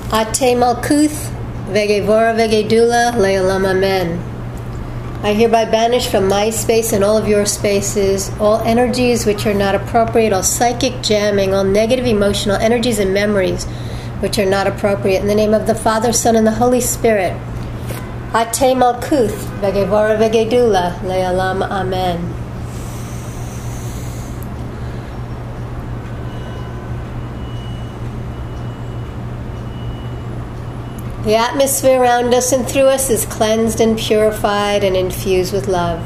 Ate Malkuth, Vegevora Vegedula, Le'olam Amen. I hereby banish from my space and all of your spaces all energies which are not appropriate, all psychic jamming, all negative emotional energies and memories which are not appropriate. In the name of the Father, Son, and the Holy Spirit. Ate Malkuth, Vegevora Vegedula, Le'olam Amen. The atmosphere around us and through us is cleansed and purified and infused with love.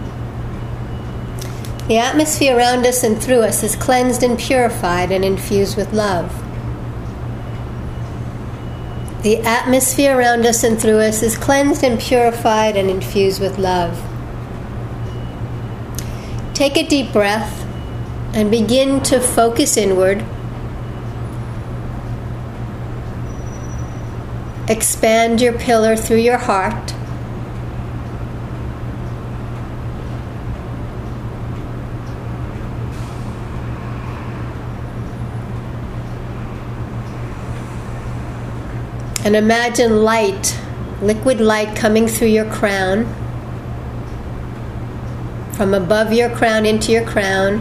The atmosphere around us and through us is cleansed and purified and infused with love. The atmosphere around us and through us is cleansed and purified and infused with love. Take a deep breath and begin to focus inward. Expand your pillar through your heart. And imagine light, liquid light coming through your crown, from above your crown into your crown,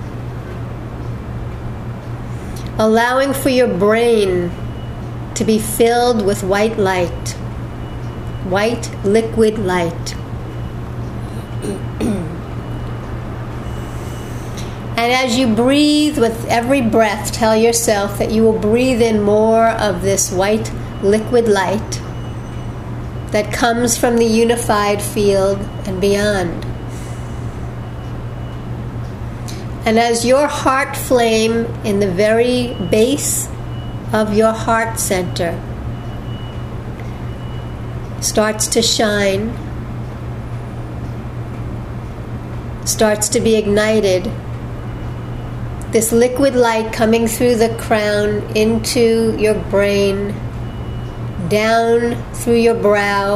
allowing for your brain to be filled with white light, white liquid light. And as you breathe, with every breath, tell yourself that you will breathe in more of this white liquid light that comes from the unified field and beyond. And as your heart flame in the very base of your heart center starts to shine, starts to be ignited, this liquid light coming through the crown into your brain, down through your brow,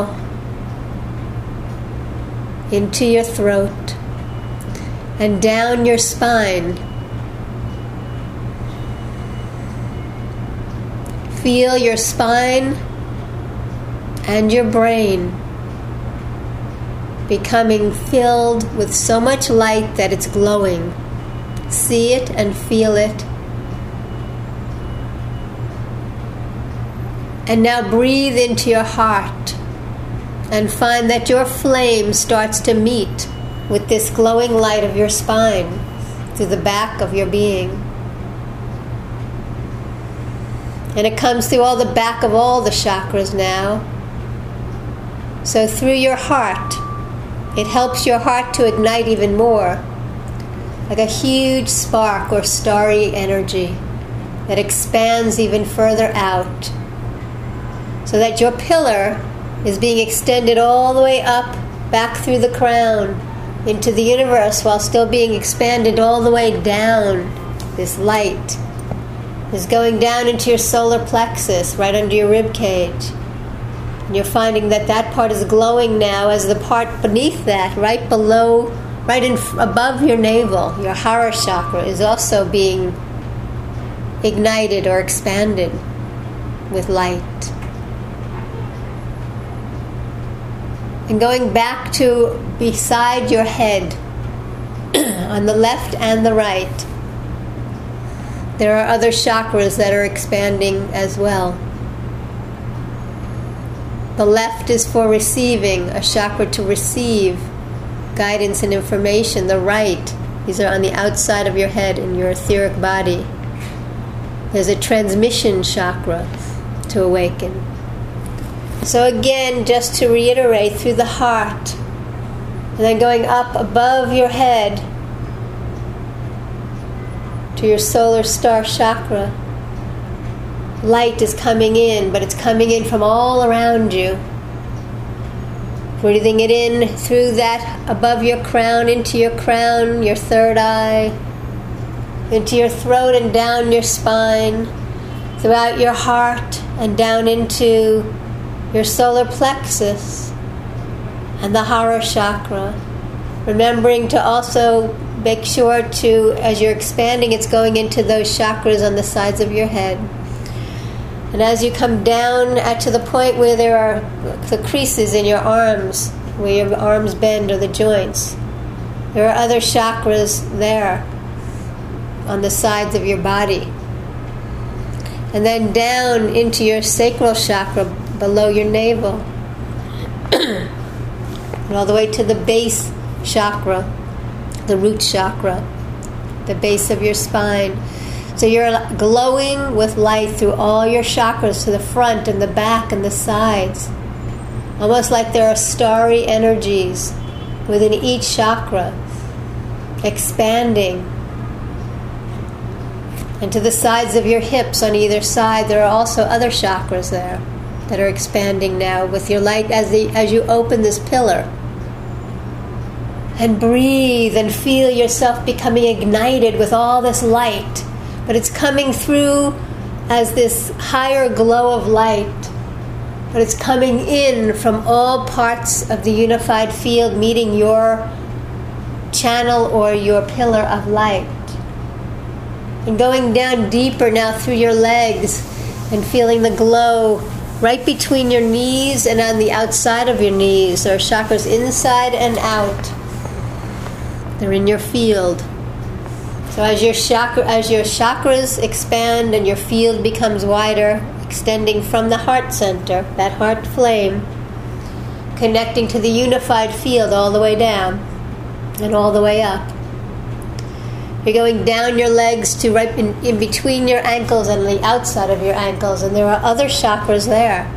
into your throat, and down your spine. Feel your spine and your brain becoming filled with so much light that it's glowing. See it and feel it. And now breathe into your heart and find that your flame starts to meet with this glowing light of your spine through the back of your being. And it comes through all the back of all the chakras now. So through your heart, it helps your heart to ignite even more, like a huge spark or starry energy that expands even further out, so that your pillar is being extended all the way up, back through the crown, into the universe, while still being expanded all the way down. This light is going down into your solar plexus, right under your rib cage. And you're finding that that part is glowing now as the part beneath that, right below, above your navel, your Hara chakra, is also being ignited or expanded with light. And going back to beside your head, on the left and the right, there are other chakras that are expanding as well. The left is for receiving, a chakra to receive guidance and information. The right, these are on the outside of your head in your etheric body. There's a transmission chakra to awaken. So again, just to reiterate, through the heart, and then going up above your head to your solar star chakra, light is coming in, but it's coming in from all around you. Breathing it in through that above your crown, into your crown, your third eye, into your throat and down your spine, throughout your heart and down into your solar plexus and the Hara chakra. Remembering to also make sure to, as you're expanding, it's going into those chakras on the sides of your head. And as you come down to the point where there are the creases in your arms, where your arms bend or the joints, there are other chakras there on the sides of your body. And then down into your sacral chakra below your navel. And all the way to the base chakra, the root chakra, the base of your spine. So you're glowing with light through all your chakras, to the front and the back and the sides. Almost like there are starry energies within each chakra, expanding. And to the sides of your hips on either side, there are also other chakras there that are expanding now with your light as you open this pillar. And breathe and feel yourself becoming ignited with all this light. But it's coming through as this higher glow of light. But it's coming in from all parts of the unified field, meeting your channel or your pillar of light. And going down deeper now through your legs and feeling the glow right between your knees and on the outside of your knees. There are chakras inside and out. They're in your field. So as your chakras expand and your field becomes wider, extending from the heart center, that heart flame, connecting to the unified field all the way down and all the way up. You're going down your legs to right in between your ankles and the outside of your ankles, and there are other chakras there.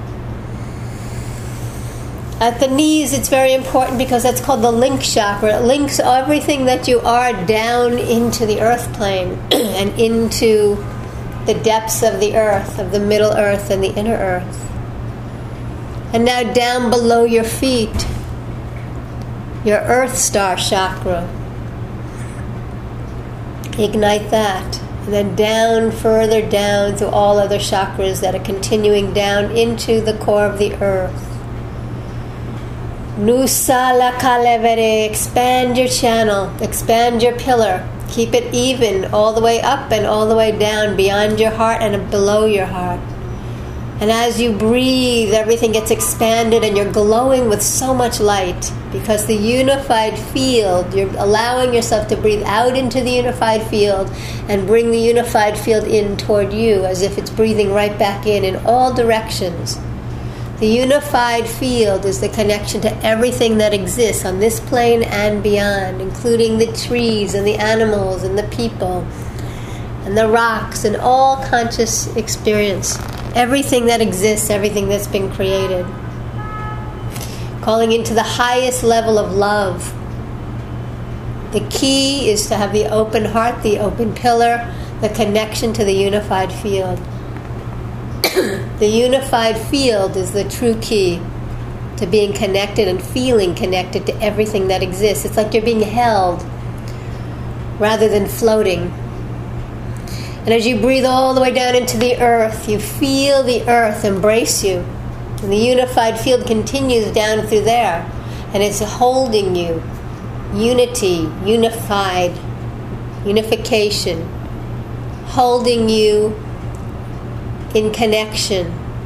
At the knees, it's very important because that's called the link chakra. It links everything that you are down into the earth plane and into the depths of the earth, of the middle earth and the inner earth. And now down below your feet, your earth star chakra. Ignite that. And then down, further down through all other chakras that are continuing down into the core of the earth. Nusala kalevere, expand your channel, expand your pillar. Keep it even all the way up and all the way down beyond your heart and below your heart. And as you breathe, everything gets expanded and you're glowing with so much light because the unified field, you're allowing yourself to breathe out into the unified field and bring the unified field in toward you as if it's breathing right back in all directions. The unified field is the connection to everything that exists on this plane and beyond, including the trees and the animals and the people and the rocks and all conscious experience. Everything that exists, everything that's been created. Calling into the highest level of love. The key is to have the open heart, the open pillar, the connection to the unified field. The unified field is the true key to being connected and feeling connected to everything that exists. It's like you're being held rather than floating. And as you breathe all the way down into the earth, you feel the earth embrace you. And the unified field continues down through there. And it's holding you. Unity, unified, unification. Holding you in connection.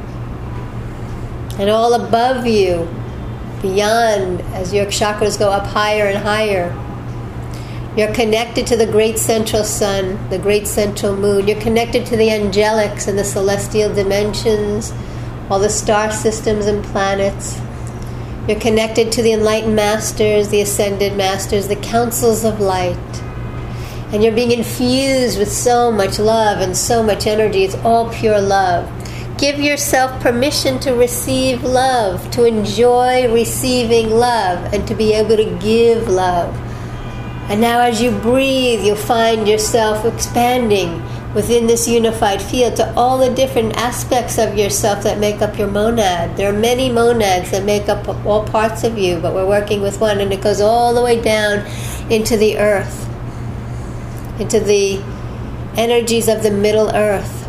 And all above you, beyond, as your chakras go up higher and higher, you're connected to the great central sun, the great central moon. You're connected to the angelics and the celestial dimensions, all the star systems and planets. You're connected to the enlightened masters, the ascended masters, the councils of light. And you're being infused with so much love and so much energy. It's all pure love. Give yourself permission to receive love, to enjoy receiving love, and to be able to give love. And now as you breathe, you'll find yourself expanding within this unified field to all the different aspects of yourself that make up your monad. There are many monads that make up all parts of you, but we're working with one, and it goes all the way down into the earth, into the energies of the middle earth.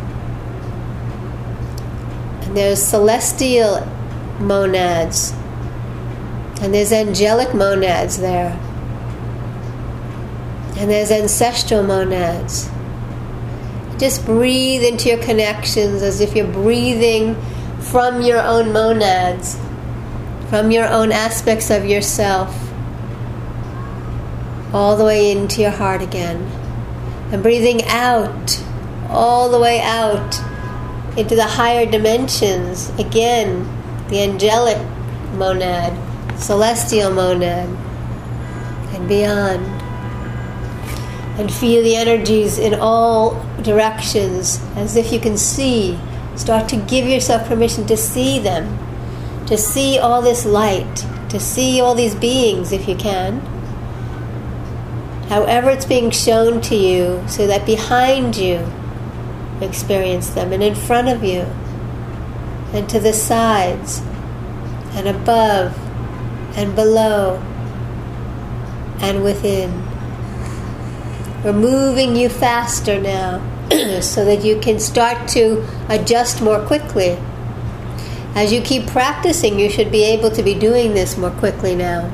And there's celestial monads, and there's angelic monads there. And there's ancestral monads. Just breathe into your connections as if you're breathing from your own monads, from your own aspects of yourself, all the way into your heart again. And breathing out, all the way out into the higher dimensions, again, the angelic monad, celestial monad, and beyond. And feel the energies in all directions, as if you can see. Start to give yourself permission to see them, to see all this light, to see all these beings if you can. However it's being shown to you, so that behind you, experience them, and in front of you, and to the sides, and above, and below, and within. We're moving you faster now, so that you can start to adjust more quickly. As you keep practicing, you should be able to be doing this more quickly now.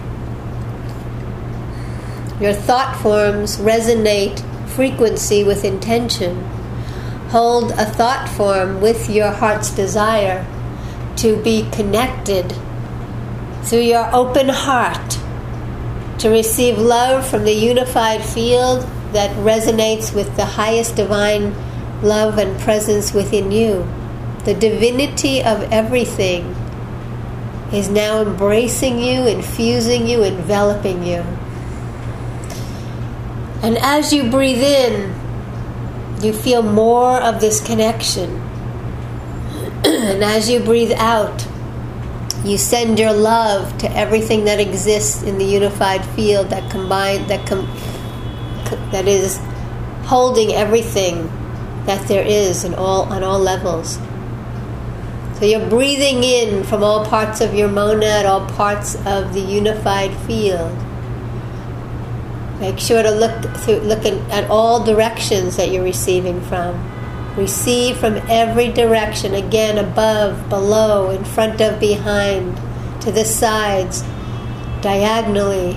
Your thought forms resonate frequency with intention. Hold a thought form with your heart's desire to be connected through your open heart, to receive love from the unified field that resonates with the highest divine love and presence within you. The divinity of everything is now embracing you, infusing you, enveloping you. And as you breathe in, you feel more of this connection. And as you breathe out, you send your love to everything that exists in the unified field that is holding everything that there is on all levels. So you're breathing in from all parts of your monad, all parts of the unified field. Make sure to look at all directions that you're receiving from. Receive from every direction, again, above, below, in front of, behind, to the sides, diagonally,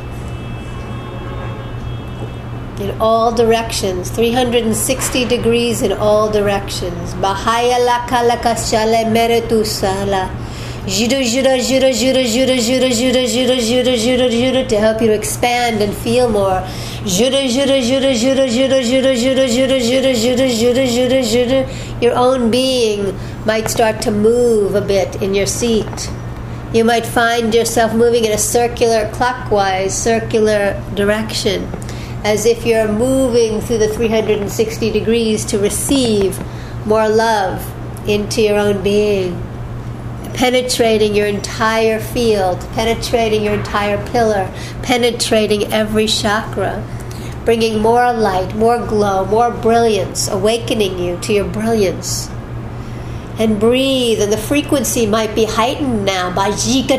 in all directions, 360 degrees in all directions. Bahaya laka laka shale meretu sala. Jura, jura, jura, jura, jura, jura, jura, jura, jura, jura, jura, to help you to expand and feel more. Jura, jura, jura, jura, jura, jura, jura, jura, jura, jura, jura, jura, jura. Your own being might start to move a bit in your seat. You might find yourself moving in a clockwise, circular direction, as if you're moving through the 360 degrees to receive more love into your own being. Penetrating your entire field, penetrating your entire pillar, penetrating every chakra, bringing more light, more glow, more brilliance, awakening you to your brilliance. And breathe, and the frequency might be heightened now by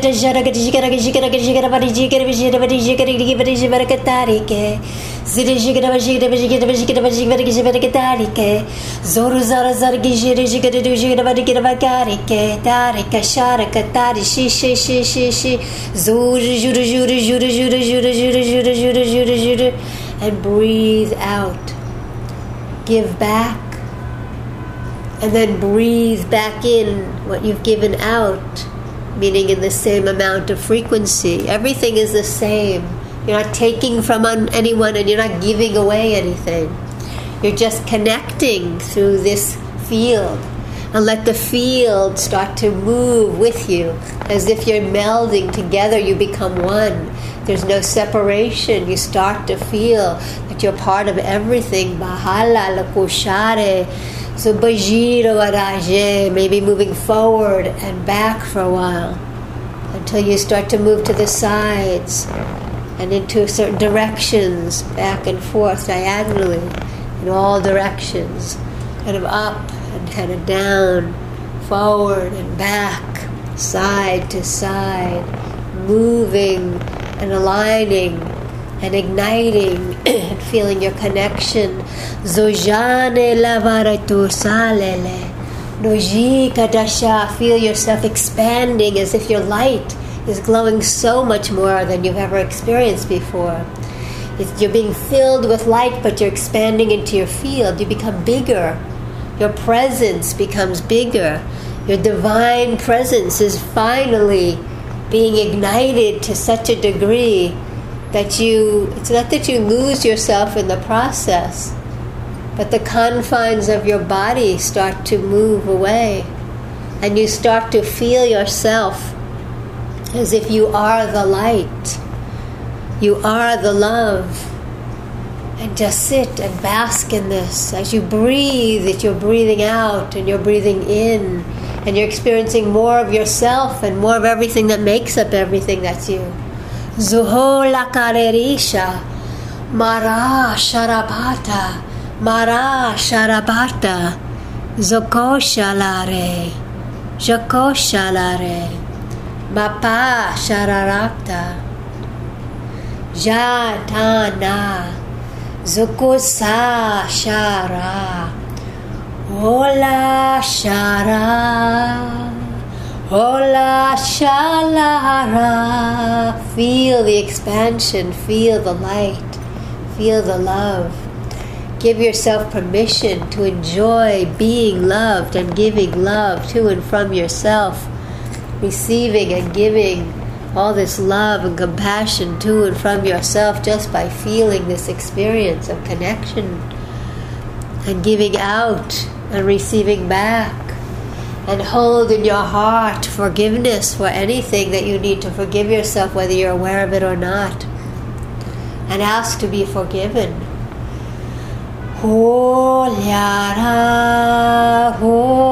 and breathe out. Give back. And then breathe back in what you've given out, meaning in the same amount of frequency. Everything is the same. You're not taking from anyone, and you're not giving away anything. You're just connecting through this field. And let the field start to move with you. As if you're melding together, you become one. There's no separation. You start to feel that you're part of everything. Bahala lakushare. So Bajira Waraje, maybe moving forward and back for a while until you start to move to the sides and into certain directions, back and forth diagonally in all directions, kind of up and kind of down, forward and back, side to side, moving and aligning and igniting and feeling your connection. Zojane lavaratu salele. Noji kadasha. Feel yourself expanding as if your light is glowing so much more than you've ever experienced before. You're being filled with light, but you're expanding into your field. You become bigger Your presence becomes bigger. Your divine presence is finally being ignited to such a degree that it's not that you lose yourself in the process, but the confines of your body start to move away, and you start to feel yourself as if you are the light, you are the love. And just sit and bask in this. As you breathe, that you're breathing out and you're breathing in, and you're experiencing more of yourself and more of everything that makes up everything that's you. Zuho lakarerisha, mara sharabata, mara sharabata, zokoshalare, jokoshalare, mapa shararakta, jatana, Zukusa shara, hola shara, hola shalara. Feel the expansion, feel the light, feel the love. Give yourself permission to enjoy being loved and giving love to and from yourself, receiving and giving all this love and compassion to and from yourself just by feeling this experience of connection and giving out and receiving back. And hold in your heart forgiveness for anything that you need to forgive yourself, whether you're aware of it or not, and ask to be forgiven. Ho yara,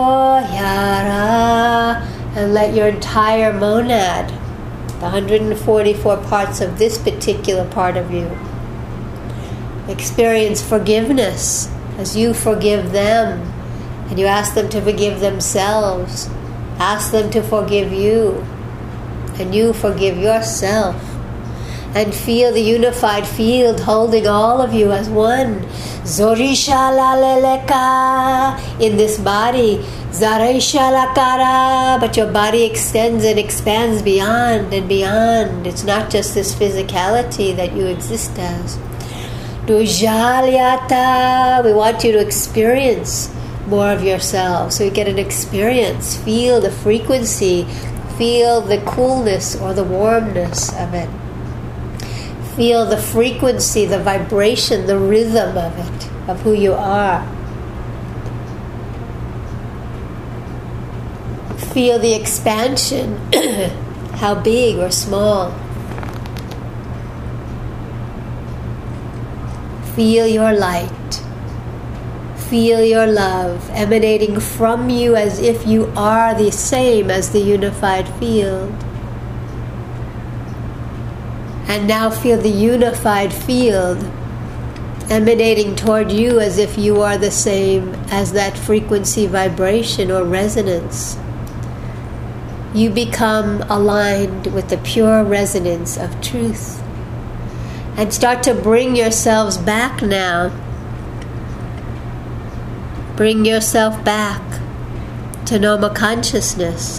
and let your entire monad, the 144 parts of this particular part of you, experience forgiveness as you forgive them, and you ask them to forgive themselves, ask them to forgive you, and you forgive yourself, and feel the unified field holding all of you as one. Zorisha laleleka, in this body, Zaresha lakara, but your body extends and expands beyond and beyond. It's not just this physicality that you exist as. Dujalyata, we want you to experience more of yourself, so you get an experience. Feel the frequency, feel the coolness or the warmness of it. Feel the frequency, the vibration, the rhythm of it, of who you are. Feel the expansion, how big or small. Feel your light. Feel your love emanating from you as if you are the same as the unified field. And now feel the unified field emanating toward you as if you are the same as that frequency, vibration, or resonance. You become aligned with the pure resonance of truth. And start to bring yourselves back now. Bring yourself back to normal consciousness.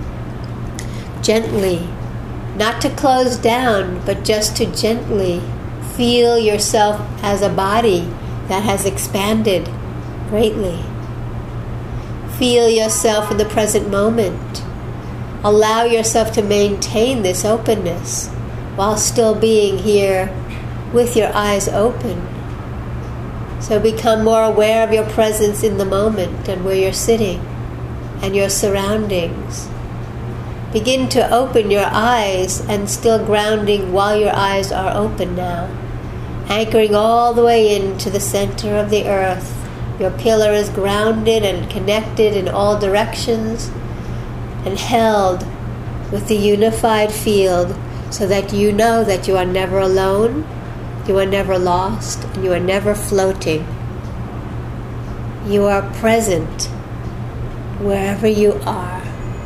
Gently. Not to close down, but just to gently feel yourself as a body that has expanded greatly. Feel yourself in the present moment. Allow yourself to maintain this openness while still being here with your eyes open. So become more aware of your presence in the moment and where you're sitting and your surroundings. Begin to open your eyes and still grounding while your eyes are open now. Anchoring all the way into the center of the earth. Your pillar is grounded and connected in all directions and held with the unified field so that you know that you are never alone, you are never lost, and you are never floating. You are present wherever you are.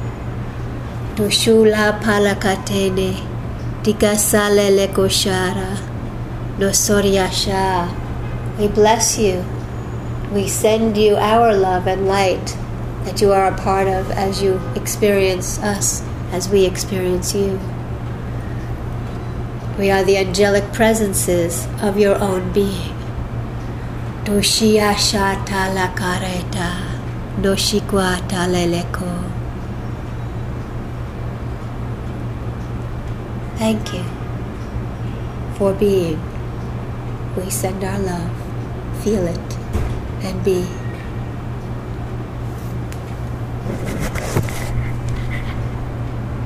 Dushula palakatene, dikasale lekoshara, nosoryasha. We bless you. We send you our love and light that you are a part of as you experience us, as we experience you. We are the angelic presences of your own being. Doshiasha talakareta, doshikwa taleleko. Thank you for being. We send our love. Feel it and be.